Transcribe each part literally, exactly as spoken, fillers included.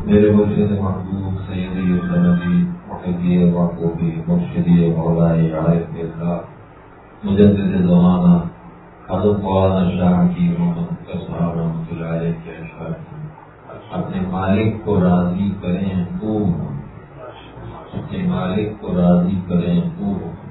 میرے مرشد محبوب سیدی سندی محبی محبوبی مرشدی مولائے عارف اللہ مجدد زمانہ حضرت مولانا شاہ کی محمد صاحب رحمۃ اللہ علیہ کے اشعار اپنے مالک کو راضی کریں تو اپنے مالک کو راضی کریں تو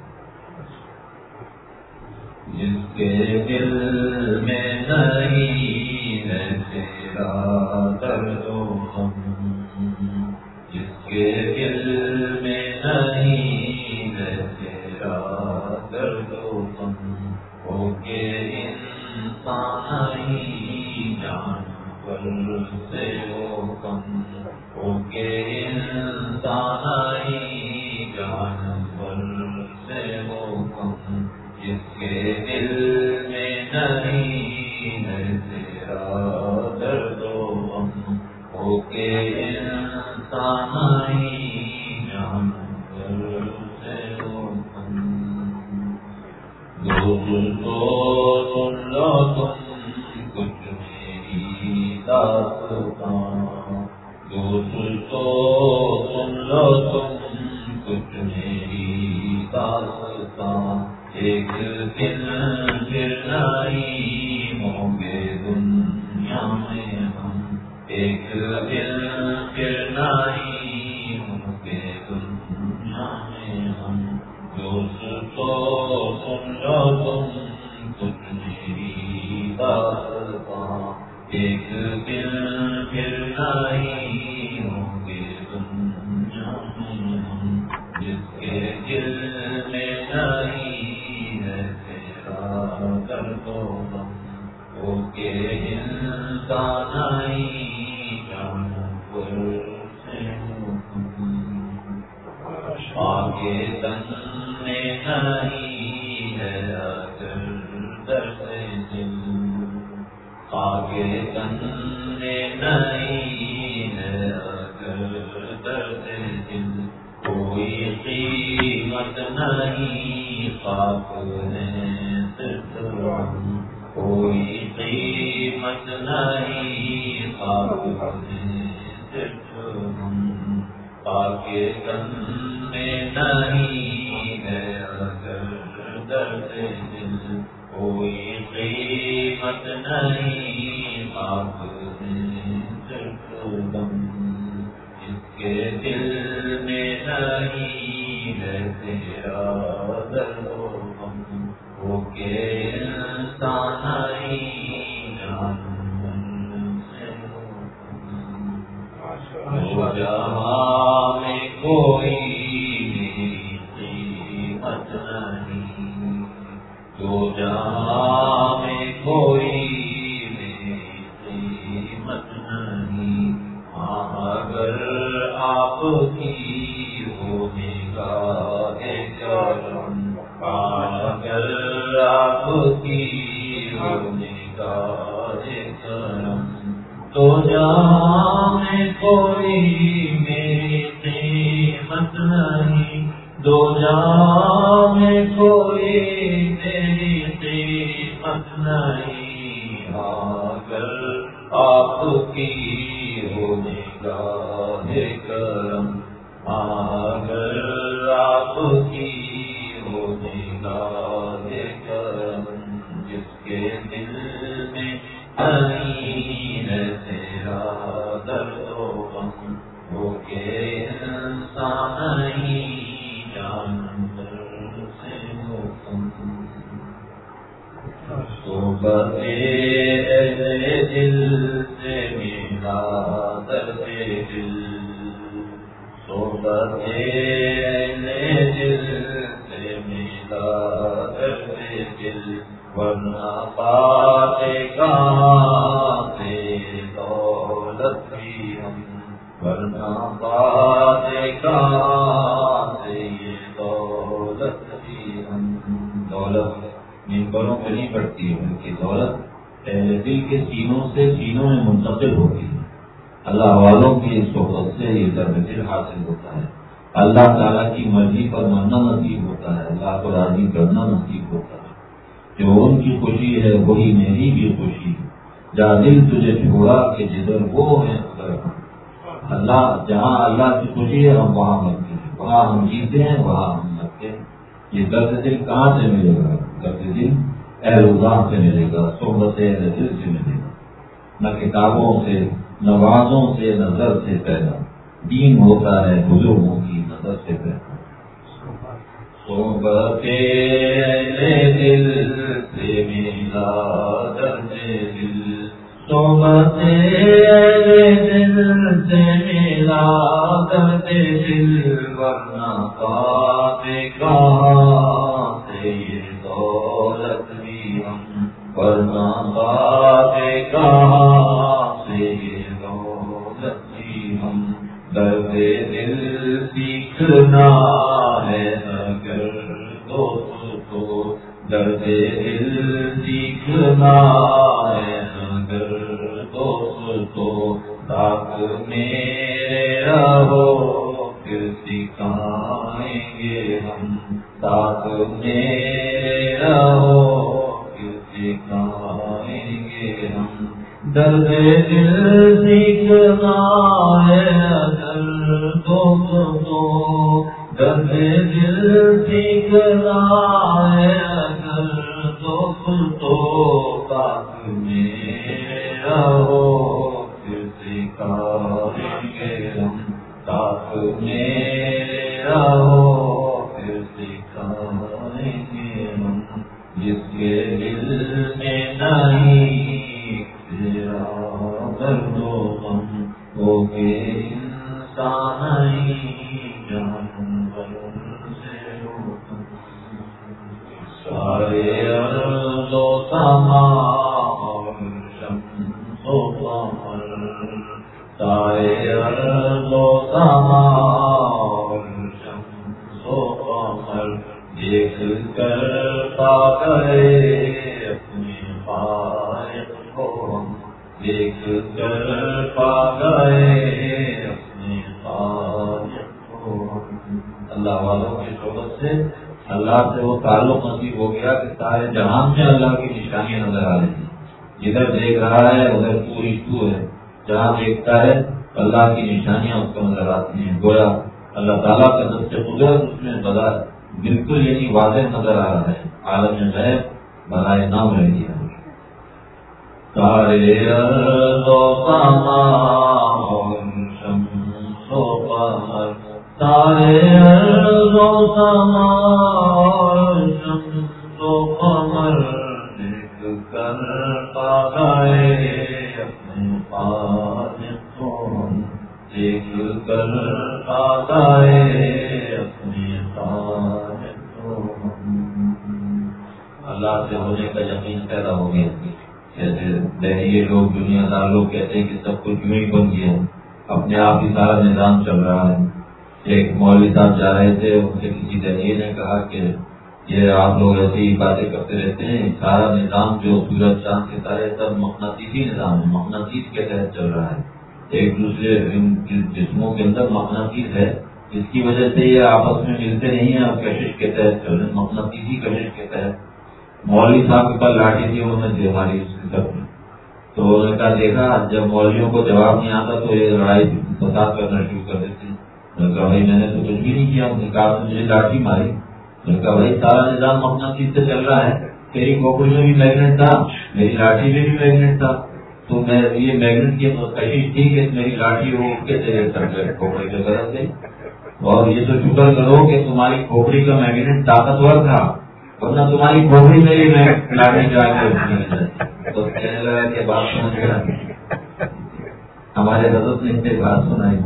جس کے دل میں نہیں ہے تیرا درد و غم، جس کے دل میں نہیں ہے تیرا درد و غم، ہو کے انسان ہی جانور سے وہ کم، ہو کے انسان ہی جانور سے وہ کم، جس کے دل میں نہیں ہے تیرا درد و غم، ہو کے انسان ہی جانور سے وہ کم۔ دل تو سن لو تم کچھ میری داستان، دل تو سن لو تم کچھ میری داستان، ایک دن پھر نہیں ہوں گے دنیا میں ہم، ایک دن پھر نہیں ہوں گے دنیا میں ہم، دوست تو سن لو تم کچھ میری داستان، ایک دن پھر نہیں ہوں گے دنیا میں ہم، جس کے دل میں نہیں ہے تیرا درد و غم، ہو کے انسان ہی جانور سے حکم، آگے تن میں نہیں ہے اگر درد دل، آگے تن میں نہیں ہے اگر درد دل، کوئی قیمت نہیں خاک ہے صرف ہم، کوئی قیمت نہیں خاک ہے صرف ہم، آگے تن میں نہیں ہے اگر درد دل، کوئی قیمت نہیں خاک ہے صرف ہم، جس کے دل میں نہیں ہے تیرا درد و غم، ہو کے انسان ہی جانور سے حکم، جو جہاں میں کوئی میری قیمت نہیں، جو جہاں میں کوئی میری قیمت نہیں، اگر آپ کی ہو نگاہ کرم، اگر آپ کی ہو نگاہ کرم، تو جہاں میں کوئی میری قیمت نہیں، دو جہاں میں کوئی میری قیمت نہیں، اگر آپ کی ہو نگاہ کرم، اگر آپ کی ہو نگاہ کرم، جس کے دل میں نہیں ہے تیرا درد و غم، ہو کے انسان ہی جانور سے حکم، صحبت اہل دل سے ملا درد دل، صحبت اہل دل سے ملا درد دل، ورنہ پاتے کہاں سے دولت بھی ہم، ورنہ پاتے کہاں سے یہ دولت بھی ہم، دولت ممبروں پہ نہیں پڑتی ہے بلکہ دولت اہل دل کے سینوں سے سینوں میں منتقل ہوتی ہے، اللہ والوں کی صحبت سے یہ درد دل حاصل ہوتا ہے، اللہ تعالیٰ کی مرضی پر ماننا نصیب ہوتا ہے، اللہ کو راضی کرنا نصیب ہوتا ہے، جو ان کی خوشی ہے وہی میری بھی خوشی ہے، جا دل تجھے چھوڑا کہ جدھر وہ ہے ادھر ہم، اللہ جہاں اللہ سے خوشی ہے ہم وہاں مرتے ہیں، وہاں ہم جیتے ہیں وہاں ہم مرتے ہیں۔ یہ درد دل کہاں سے ملے گا؟ درد دل اہل اللہ سے ملے گا، صحبت اہل دل سے ملے گا، نہ کتابوں سے نہ وعظوں سے نہ نظر سے پیدا۔ دین ہوتا ہے بزرگوں کی نظر سے پیدا۔ صحبت اہل دل سے ملا درد دل، صحبت اہل دل سے ملا درد دل، ورنہ پاتے کہاں سے یہ دولت بھی ہم، ورنہ پاتے کہاں سے یہ دولت بھی ہم۔ درد دل سیکھنا ہے اگر دوست کو، درد دل سیکھنا ہے اگر دوست کو، ساتھ میرے رہو پھر سکھائیں گے ہم، ساتھ میرے رہو پھر سکھائیں گے ہم۔ درد دل سیکھنا ہے اگر دوست کو، درد دل سیکھنا ہے اگر دوست تو، ساتھ میں رہو پھر سکھائیں گے ہم، ساتھ میں رہو پھر سکھائیں گے ہم۔ جس کے دل میں نہیں تیرا درد و غم، وہ کہ انسان نہیں جانور سے روکم۔ سارے ارض و سما اور شمس و قمر، سارے ارض و سما اور شمس و قمر، دیکھ کر پا گئے اپنے خالق کو ہم، دیکھ کر پا گئے اپنے خالق کو ہم۔ اللہ والوں کی صحبت سے اللہ سے وہ تعلق نصیب ہو گیا کہ سارے جہان میں اللہ کی نشانیاں نظر آ رہی ہیں۔ جدھر دیکھ رہا ہے ادھر پوری تو ہے، جہاں دیکھتا ہے اللہ کی نشانیاں اس کو نظر آتی ہیں، گویا اللہ تعالیٰ کا دست قدرت اس میں بدا بالکل یعنی واضح نظر آ رہا ہے، عالم غیب برائے نام رہ گیا۔ سارے ارض و سما اور شمس و قمر، سارے ارض و سما اور شمس و قمر، دیکھ کر پا گئے اپنے خالق کو ہم، دیکھ کر پا گئے اپنے خالق کو ہم۔ اللہ سے ہونے کا یقین پیدا ہو گیا۔ جیسے دہلی لوگ دنیا دار لوگ کہتے ہیں کہ سب کچھ یوں ہی بن گیا، اپنے آپ ہی سارا نظام چل رہا ہے۔ ایک مولوی صاحب جا رہے تھے، ان سے کسی دہلی نے کہا کہ یہ آپ لوگ ایسی ہی باتیں کرتے رہتے ہیں، سارا نظام جو سورج چاند ستارے سب مقناطیسی نظام ہے، مقناطیس کے تحت چل رہا ہے، ایک دوسرے جسموں کے اندر مقناطیس ہے، جس کی وجہ سے یہ آپس میں ملتے نہیں ہیں اور کشش کے تحت چل رہے ہیں، مقناطیسی کشش کے تحت۔ مولوی صاحب کے پاس لاٹھی تھی، انہوں نے دے ماری اس کی طرف، تو انہوں نے کہا دیکھا جب مولویوں کو جواب نہیں آتا تو یہ لڑائی فساد کرنا شروع کر دیتے ہیں۔ میں نے کہا بھائی میں نے تو کچھ بھی نہیں کیا، انہوں نے کہا مجھے لاٹھی ماری۔ میں نے کہا بھائی سارا نظام مقناطیس سے چل رہا ہے، تیری کھوپڑی میں بھی میگنیٹ تھا، میری لاٹھی میں بھی میگنیٹ تھا، تو میں یہ میگنیٹ کی کوشش تھی کہ میری لاٹھی وہ اٹھ کے تیرے سر کھوپڑی پہ برس گئی، اور یہ تو شکر کرو کہ تمہاری کھوپڑی کا میگنیٹ طاقتور تھا، ورنہ تمہاری کھوپڑی میں ہی میں لاٹھی جا کے تو کہنے لگا کہ بات سمجھ گیا، ہمارے حضرت نے اسے بات سنائی۔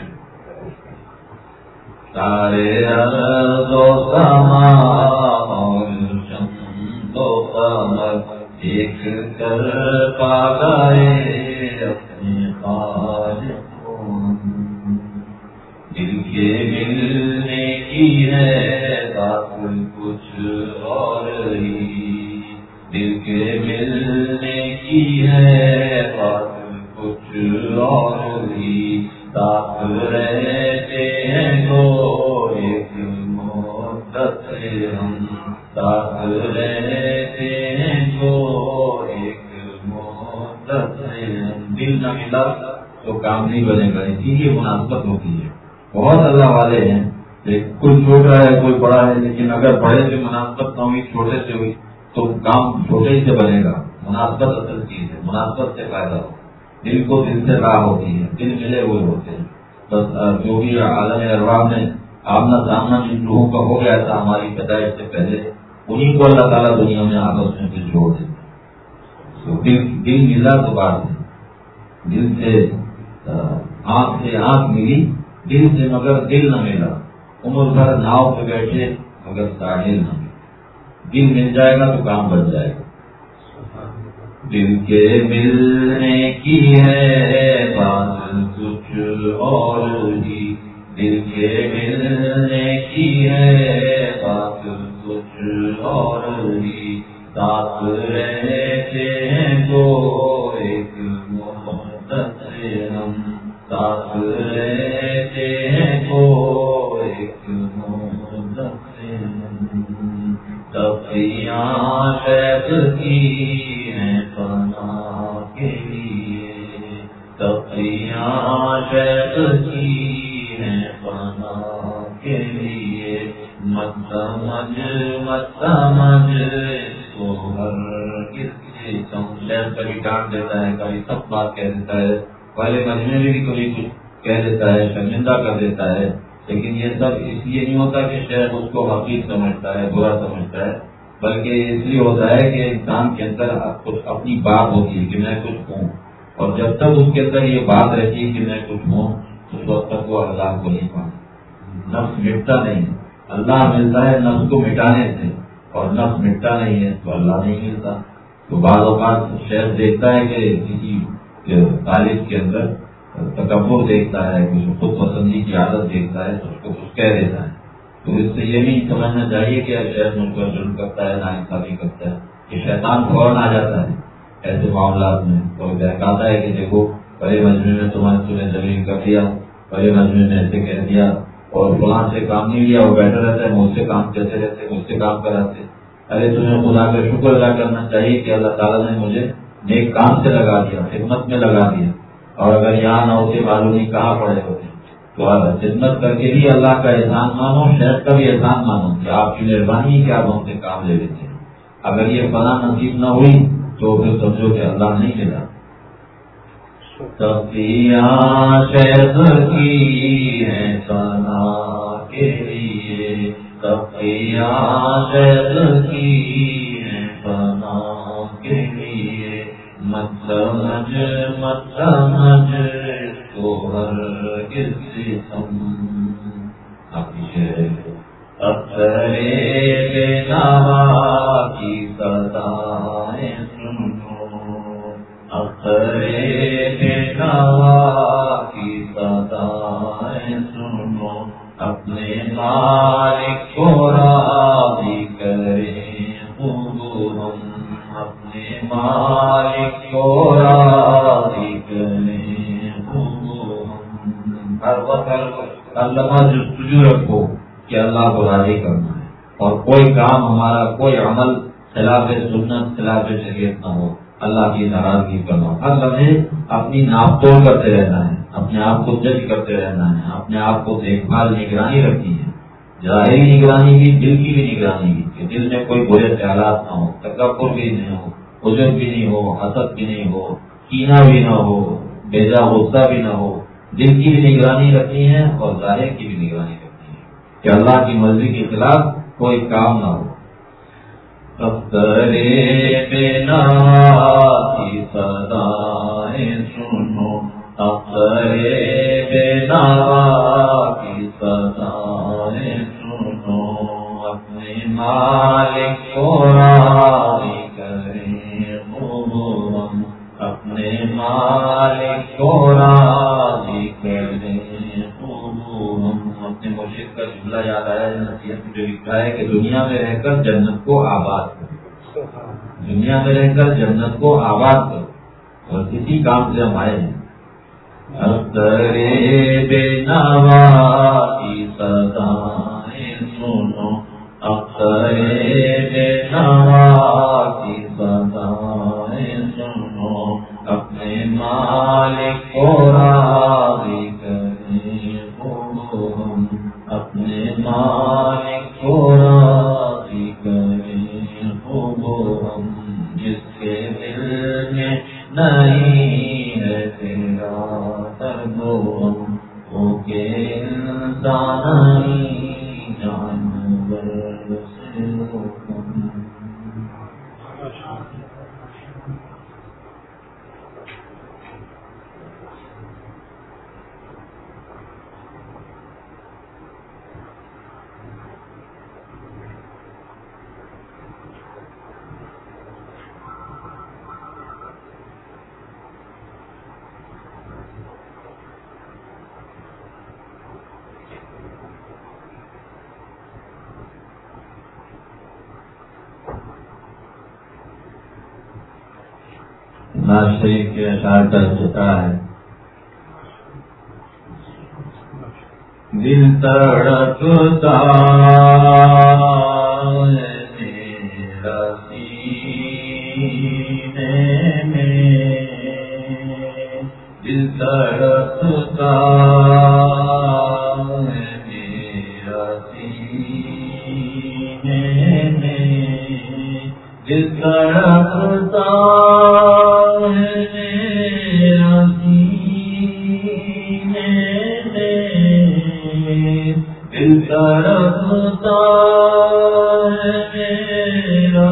سارے ارض و سما اور شمس و قمر، دیکھ کر پا گئے اپنے خالق کو ہم، دل کے ملنے کی ہے بات کچھ اور ہی، دل کے ملنے کی ہے بات کچھ اور ہی، ساتھ رہتے ہیں تو ایک مدت سے ہم، ساتھ رہتے ہیں تو ایک مدت سے ہم۔ دل نہ ملا تو کام نہیں بنے گا. اسی لیے مناسبت ہوتی ہے. بہت اللہ والے ہیں، کوئی چھوٹا ہے کوئی بڑا ہے، لیکن اگر بڑے سے مناسبت نہ ہوئی چھوٹے سے ہوئی تو کام چھوٹے ہی سے بنے گا. مناسبت اصل چیز ہے، مناسبت سے فائدہ ہو. دل کو دل سے راہ ہوتی ہے، دل ملے ہوئے ہوتے ہیں. بس جو بھی عالم ارواح میں آمنا سامنا جن لوگوں کا ہو گیا تھا ہماری پیدائش سے پہلے، انہیں کو اللہ تعالیٰ دنیا میں آپس میں دل جوڑ دیتے. تو دل دل ملا تو بات ہے. دل سے آنکھ سے آنکھ ملی، دل سے مگر دل نہ ملا. عمر بھر ناؤ پہ بیٹھے مگر ساحل نہ ملا. دل مل جائے گا تو کام بن جائے گا. دل کے ملنے کی ہے بات کچھ اور ہی، دل کے ملنے کی ہے بات کچھ اور ہی. ساتھ رہتے ہیں تو ایک محبت سے ہم، ساتھ رہتے ہیں تو ایک محبت سے ہم. تفریحاں شیخ کی ہیں فنا کے لیے، تفریحاں شیخ کی ہیں فنا کے لیے. مت سمجھ مت سمجھ تو ہر کس سے سمجھ. کبھی ڈانٹ دیتا ہے، کبھی سب بات کہہ دیتا ہے، پہلے مجمے میں بھی کبھی کچھ کہہ دیتا ہے، شرمندہ کر دیتا ہے. لیکن یہ سب اس لیے نہیں ہوتا کہ شیخ اس کو حقیق سمجھتا ہے، برا سمجھتا ہے، بلکہ اس لیے ہوتا ہے کہ انسان کے اندر کچھ اپنی بات ہوتی ہے کہ میں کچھ ہوں. اور جب تک اس کے اندر یہ بات رہتی ہے کہ میں کچھ ہوں، اس وقت تک وہ اللہ کو نہیں پاتا. نفس مٹتا نہیں، اللہ ملتا ہے نفس کو مٹانے سے، اور نفس مٹتا نہیں ہے تو اللہ نہیں ملتا. تو بعض اوقات شیخ دیکھتا ہے کہ کسی طالب کے اندر تکبر دیکھتا ہے، کچھ خود پسندی کی عادت دیکھتا ہے تو اس کو کچھ کہہ دیتا ہے. تو اس سے یہ نہیں سمجھنا چاہیے کہ شیخ مجھ پر ظلم کرتا ہے، ناانصافی کرتا ہے. کہ شیطان فوراً آ جاتا ہے ایسے معاملات میں، تو بہکاتا ہے کہ دیکھو بڑے مجمے میں تمہارے تمہیں ذلیل کر دیا، بڑے مجمے میں ایسے کہہ دیا، اور فلاں سے کام نہیں لیا. وہ بیٹھا رہتا ہے، مجھ سے کام کرتے رہتے، مجھ سے کام کراتے. ارے تمہیں خدا کا شکر ادا کرنا چاہیے کہ اللہ تعالیٰ نے مجھے نیک کام سے لگا دیا، خدمت میں لگا دیا. اور اگر یہاں نہ ہوتے معلوم نہیں کہاں پڑے ہوتے. تو خدمت کر کے بھی اللہ کا احسان مانو، شیخ کا بھی احسان مانو کہ آپ کی مہربانی کہ آپ ہم سے کام لے لیتے ہیں. اگر یہ فلاں نصیب نہ ہوئی تو پھر سمجھو کہ اللہ نہیں ملا. تفریحاں شیخ کی ہیں فنا کے لیے، تفریحاں شیخ کی ہیں فنا کے لیے. مت سمجھ مت سمجھ تو ہر کس سے سم. آپ اکثرے بے نوا کی صدائیں سنو، اکثرے بے نوا کی صدائیں سنو. اپنے مالک کو راضی کریں خوب ہم، اپنے مالک کو راضی کریں خوب ہم. ہر وقت اللہ جستجو رکھو کہ اللہ کو راضی کرنا ہے، اور کوئی کام ہمارا، کوئی عمل خلاف سنت خلاف شریعت نہ ہو، اللہ کی ناراضگی کرنا ہو. ہر لمحے اپنی ناپ توڑ کرتے رہنا ہے، اپنے آپ کو جج کرتے رہنا ہے، اپنے آپ کو دیکھ بھال نگرانی رکھنی ہے. ظاہری نگرانی بھی، دل کی بھی نگرانی بھی، کہ دل میں کوئی برے خیالات نہ ہو، تکبر بھی نہیں ہو، عجب بھی نہیں ہو، حسد بھی نہیں ہو، کینہ بھی نہ ہو، بیجا غصہ بھی نہ ہو. دل کی بھی نگرانی رکھنی ہے اور ظاہر کی بھی نگرانی رکھنی ہے کہ اللہ کی مرضی کے خلاف کوئی کام نہ ہو. اکثرے بے نوا کی صدائیں سنو، اکثرے بے نوا کی صدائیں سنو. اپنے مالک کو راضی کریں خوب ہم، اپنے مالک کو راضی کریں خوب ہم. اپنے مرشد کا جملہ یاد آیا نصیحت میں جو لکھا ہے کہ دنیا میں رہ کر جنت کو آباد کرو، دنیا میں رہ کر جنت کو آباد کرو. اور کسی کام سے ہم آئے ہیں. اکثرے بے نوا کی صدائیں سنو، اکثرے بے نوا کی صدائیں سنو. اپنے مالک کو درد ہو کے انسان جانور سے حکم. نواز شریف کے اشعار کا ذکر ہے. دل تڑپتا ہے میرا سینے میں، دل تڑپتا ہے میرا سینے میں، دل تڑپتا دل تڑپتا ہے میرا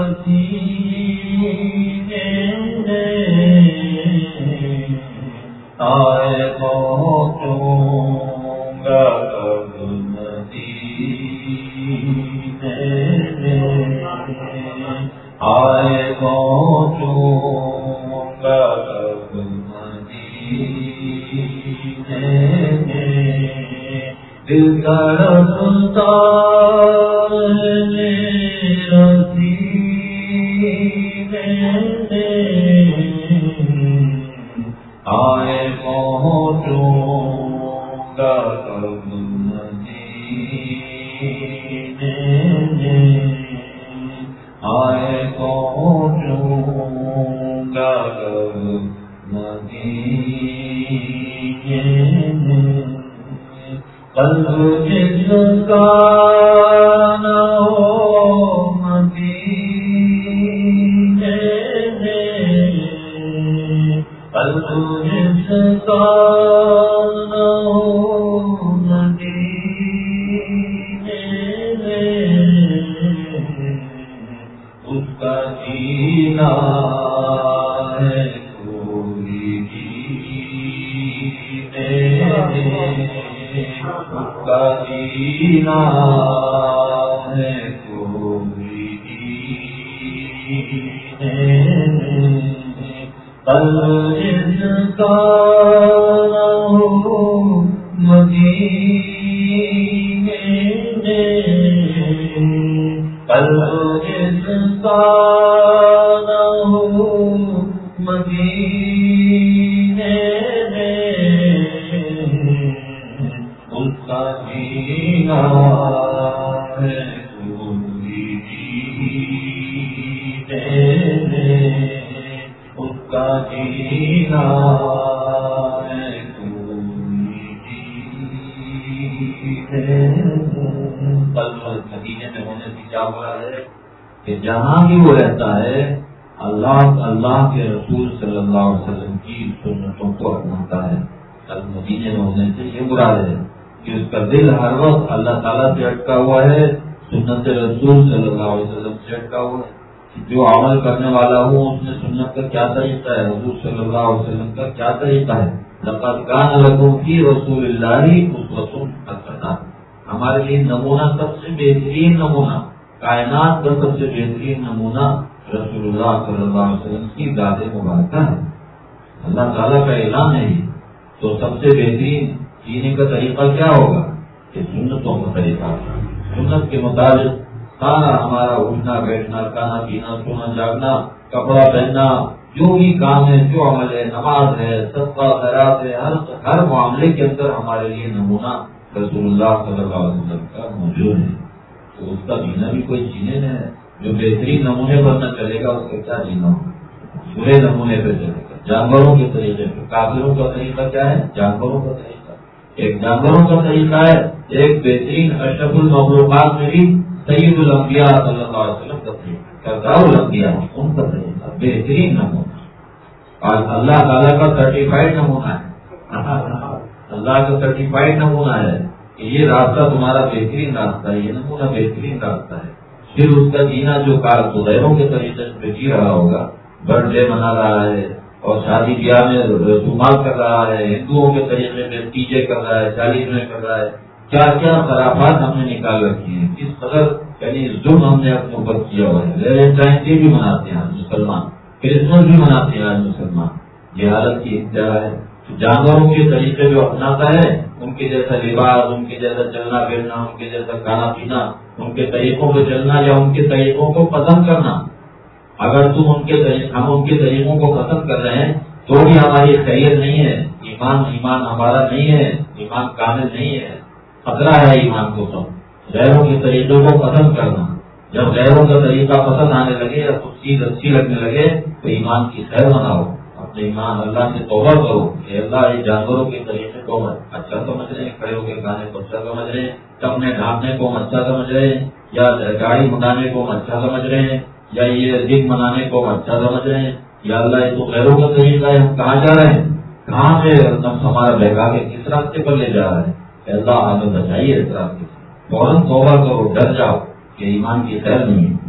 سینے میں، آئے پہنچوں گا کب مدینے میں، آئے پہنچوں گا کب مدینے میں، دل تڑپتا ہے میرا سینے میں، آئے پہنچوں گا کب مدینے میں، آئے پہنچوں گا کب مدینے میں. قلب جس کا نہ ہو مدینے میں، قلب جس کا نہ ہو مدینے میں، اس کا جینا ہے کوئی جینے میں، اس کا جینا ہے کوئی جینے میں، قلب جس کا نہ ہو مدینے میں، قلب جس کا نہ ہو مدینے میں، اس کا جینا ہے کوئی جینے میں، اس کا جینا ہے کوئی جینے میں. قلب مدینے میں ہونے سے کیا ہو رہا ہے کہ جہاں بھی وہ رہتا ہے اللہ اللہ کے رسول صلی اللہ علیہ وسلم کی سنتوں کو اپناتا ہے. قلب مدینے میں ہونے سے یہ مراد ہے کہ اس کا دل ہر وقت اللہ تعالیٰ سے اٹکا ہوا ہے، سنت رسول صلی اللہ علیہ وسلم سے اٹکا ہوا ہے. جو عمل کرنے والا ہوں اس میں سنت کا کیا طریقہ ہے، حضور صلی اللہ علیہ وسلم کا کیا طریقہ ہے. لقد کان لکم فی رسول اللہ اسوۃ حسنہ، ہمارے لیے نمونہ سب سے بہترین نمونہ، کائنات کا سب سے بہترین نمونہ رسول اللہ صلی اللہ علیہ وسلم کی ذات مبارکہ ہے. اللہ تعالیٰ کا اعلان ہے. تو سب سے بہترین جینے کا طریقہ کیا ہوگا کہ سنتوں کا طریقہ، سنت کے مطابق سارا ہمارا اٹھنا بیٹھنا، کھانا پینا، سونا جاگنا، کپڑا پہننا، جو بھی کام ہے، جو عمل ہے، نماز ہے، صدقہ خیرات ہے، ہر ہر معاملے کے اندر ہمارے لیے نمونہ رسول اللہ صلی اللہ علیہ وسلم کا موجود ہے. تو اس کا جینا بھی کوئی جینے ہے. جو بہترین نمونے پر نہ چلے گا اس کا کیا جینا ہوگا، برے نمونے پہ چلے گا، جانوروں کے طریقے پہ. کافروں کا طریقہ کیا ہے؟ جانوروں کا طریقہ. ایک جانوروں کا طریقہ ہے، ایک بہترین اشرف المخلوقات میں بھی سید الانبیاء صلی اللہ علیہ وسلم کا طریقہ، کردار الانبیاء ان کا طریقہ بہترین نمونہ، اور اللہ تعالیٰ کا سرٹیفائڈ نمونہ ہے. اللہ کا سرٹیفائڈ نمونہ ہے کہ یہ راستہ تمہارا بہترین راستہ ہے، یہ نمونہ بہترین راستہ ہے. پھر اس کا جینا جو کار تو غیروں کے طریقے سے جی رہا ہوگا، برتھ ڈے منا رہا ہے اور شادی بیاہ میں دھمال کر رہا ہے، ہندوؤں کے طریقے میں ڈی جے کر رہا ہے، چالیس میں کر رہا ہے، کیا کیا خرافات ہم نے نکال رکھی ہیں. کس قدر یعنی ظلم ہم نے اپنے اوپر کیا ہوا ہے. ویلنٹائن ڈے بھی مناتے ہیں آج مسلمان، کرسمس بھی مناتے ہیں آج مسلمان. یہ حالت کی انتہا ہے. جانوروں کے طریقے جو اپناتا ہے، ان کے جیسا لباس، ان کے جیسا چلنا پھرنا، ان کے جیسا کھانا پینا، ان کے طریقوں پہ چلنا یا ان کے طریقوں کو پسند کرنا. اگر تم ان کے ہم ان کے طریقوں کو پسند کر رہے ہیں تو بھی ہماری خیریت نہیں ہے. ایمان ایمان ہمارا نہیں ہے، ایمان کامل نہیں ہے. خطرہ ہے ایمان کو. سب غیروں کے طریقوں کو پسند کرنا، جب غیروں کا طریقہ پسند آنے لگے یا کچھ چیز اچھی لگنے لگے تو ایمان کی خیر مناؤ، اپنے ایمان اللہ سے توبہ کرو کہ اللہ یہ جانوروں کے طریقے کو اچھا سمجھ رہے ہیں، کھڑے ہو کے کھانے کو اچھا سمجھ رہے ہیں، کپڑے ڈھانپنے کو اچھا سمجھ رہے ہیں، یا گاڑی منانے کو اچھا سمجھ رہے ہیں، یا یہ دن منانے کو اچھا سمجھ رہے ہیں. یا اللہ یہ تو غیروں کا طریقہ ہے، ہم کہاں جا رہے ہیں، کہاں سے نفس ہمارا بہکا کے کس راستے پر لے جا رہا ہے. اللہ ہمیں بچائیے اس راستے سے. فوراً توبہ کرو، ڈر جاؤ کہ ایمان کی خیر نہیں ہے.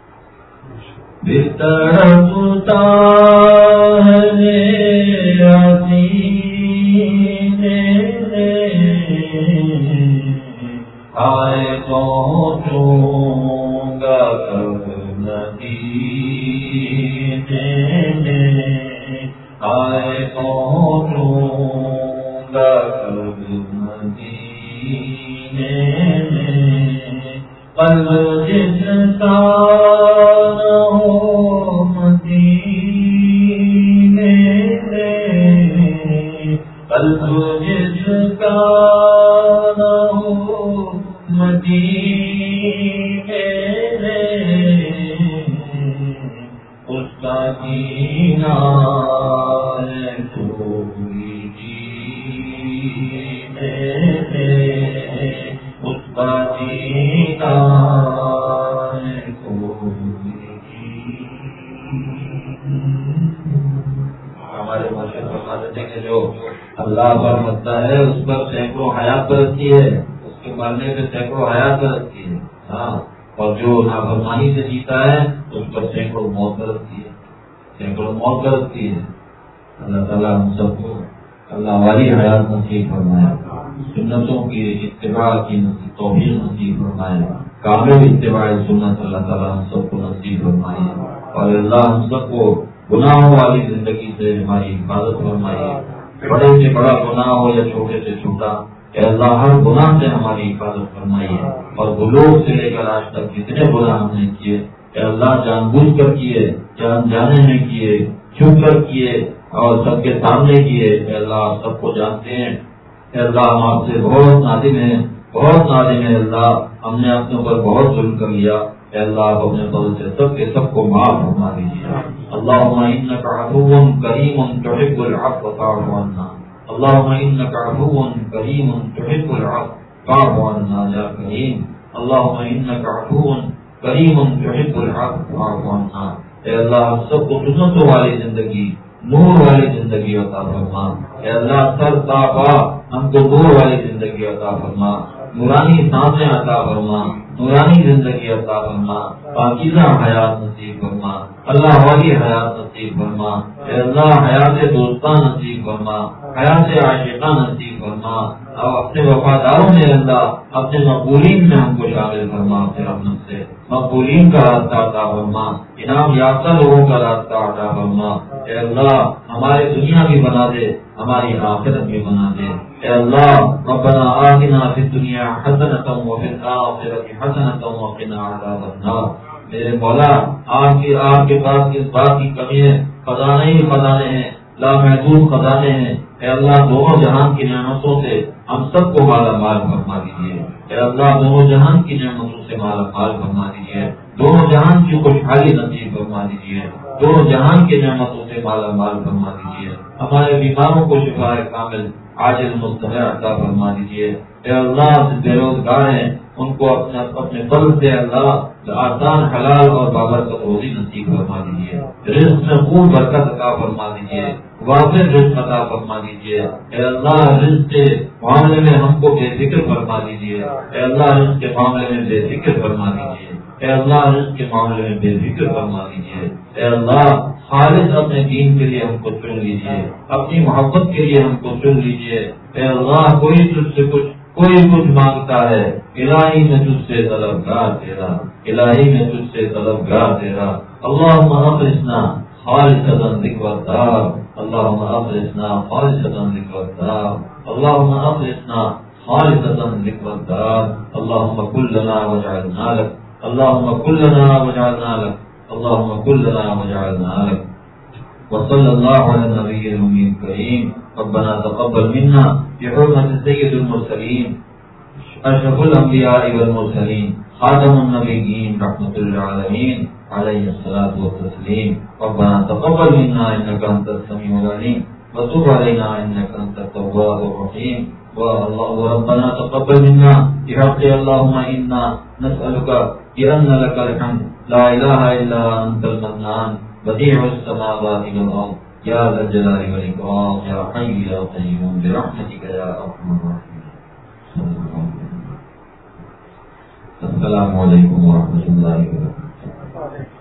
بتڑپتا ہے آئے پہنچوں گا کب مدینے میں، آئے پہنچوں گا کب مدینے میں. قلب جس کا نہ ہو مدینے میں، قلب جس کا نہ ہو مدینے میں، اس کا جینا ہے کوئی جینے میں، اس کا جینا ہے کوئی ہمارے مرشد فرماتے ہیں کہ جو اللہ پر مرتا ہے اس پر سینکڑوں حیات برستی ہے، اس کے مرنے پہ سینکڑوں حیات برستی ہے. ہاں، اور جو نافرمانی سے جیتا ہے اس پر سینکڑوں موت برستی ہے، سینکڑوں موت برستی ہے. اللہ تعالیٰ ہم سب کو اللہ والی حیات نصیب فرمائے، سنتوں کی اتباع کی توفیق نصیب فرمائے، کامل اتباع سنت اللہ تعالیٰ ہم سب کو نصیب فرمائے. اور اللہ ہم سب کو گناہوں والی زندگی سے ہماری حفاظت فرمائے. بڑے سے بڑا گناہ ہو یا چھوٹے سے چھوٹا، کہ اللہ ہر گناہ سے ہماری حفاظت فرمائیے. اور بلوغ سے لے کر آج تک جتنے گناہ ہم نے کیے، کہ اللہ جان بوجھ کر کیے یا انجانے میں کیے، چھپ کر کیے اور سب کے سامنے کیے، کہ اللہ آپ سب کو جانتے ہیں. کہ اللہ ہم آپ سے بہت نادم ہیں، بہت نادم ہیں. اللہ ہم نے اپنے اوپر بہت ظلم کر لیا. کہ اللہ آپ اپنے فضل سے سب کے سب کو معاف فرما دیجیے. اللہم انک عفو کریم تحب العفو فاعف عنا. اللہم انک عفو کریم تحب العفو فاعف عنا یا کریم. اللہم انک عفو کریم تحب العفو فاعف عنا. اے اللہ ہم سب کو سنتوں والی زندگی، نور والی زندگی عطا فرما. اے اللہ سر تا پا ہم کو نور والی زندگی عطا فرما، نورانی سانسیں عطا فرما، نورانی زندگی عطا فرما، پاکیزہ حیات نصیب فرما. اللہ والی حیات نصیب فرما. اے اللہ حیات دوستان نصیب فرما، حیات عاشقان نصیب فرما. اور اپنے وفاداروں میں اللہ اپنے مقبولین میں ہم کو شامل فرما. اپنے رحمت سے مقبولین کا راستہ عطا فرما، انعام یافتہ لوگوں کا راستہ عطا فرما. اے اللہ ہماری دنیا بھی بنا دے، ہماری آخرت بھی بنا دے. اے اللہ ربنا آتنا فی الدنیا حسنۃ وفی الآخرۃ حسنۃ وقنا عذاب النار. میرے مولا آپ کی آپ کے پاس اس بات کی کمی ہے، خزانے ہی خزانے ہیں، لامحدود خزانے ہیں. اے اللہ دونوں جہان کی نعمتوں سے ہم سب کو مالا مال فرما دیجیے. اے اللہ دونوں جہان کی نعمتوں سے مالا مال فرما دیجیے، دونوں جہان کی خوشحالی نصیب فرما دیجیے، دونوں جہان کی نعمتوں سے مالا مال فرما دیجیے. ہمارے بیماروں کو شفا کامل عاجل مستمر عطا فرما دیجیے. اے اللہ بے روزگار ہیں ان کو اپنے اپنے فضل سے اللہ آسان حلال اور بابرکت روزی نصیب فرما دیجیے. رزق میں خوب برکت عطا فرما دیجیے. وافر رزق عطا فرما دیجیے. اے اللہ رزق کے معاملے میں ہم کو بے فکر فرما دیجیے. اے اللہ رزق کے معاملے میں بے فکر فرما دیجیے. اے اللہ رزق کے معاملے میں بے فکر فرما دیجیے. اے اللہ خالص اپنے دین کے لیے ہم کو چن لیجیے. اپنی محبت کے لیے ہم کو چن لیجیے. اے اللہ کوئی تجھ سے کچھ کوئی کچھ مانگتا ہے الہی میں تجھ سے طلبگار تیرا. الہی میں تجھ سے طلبگار تیرا. اللہم اخلصنا خالصتا ذکر الدار. اللہم اخلصنا خالصتا ذکر الدار. اللہم اخلصنا خالصتا ذکر الدار. اللہم کن لنا واجعلنا لک. اللہم کن لنا واجعلنا لک. اللہم کن لنا واجعلنا لک. وصلی اللہ علی النبی الامی الکریم. ربنا تقبل منا بحرمة سید المرسلین اشرف الانبیاء والمرسلین خاتم النبیین رحمۃ للعالمین علیہ الصلاۃ والتسلیم. ربنا تقبل منا انک انت السمیع العلیم وتب علینا انک انت التواب الرحیم. وربنا تقبل منا بحق اللهم انا نسألك بأن لك الحمد لا اله الا انت المنان بديع السماوات والارض یا ذا الجلال والاکرام یا حی یا قیوم برحمتک یا ارحم الراحمین. السلام علیکم ورحمۃ اللہ وبرکاتہ.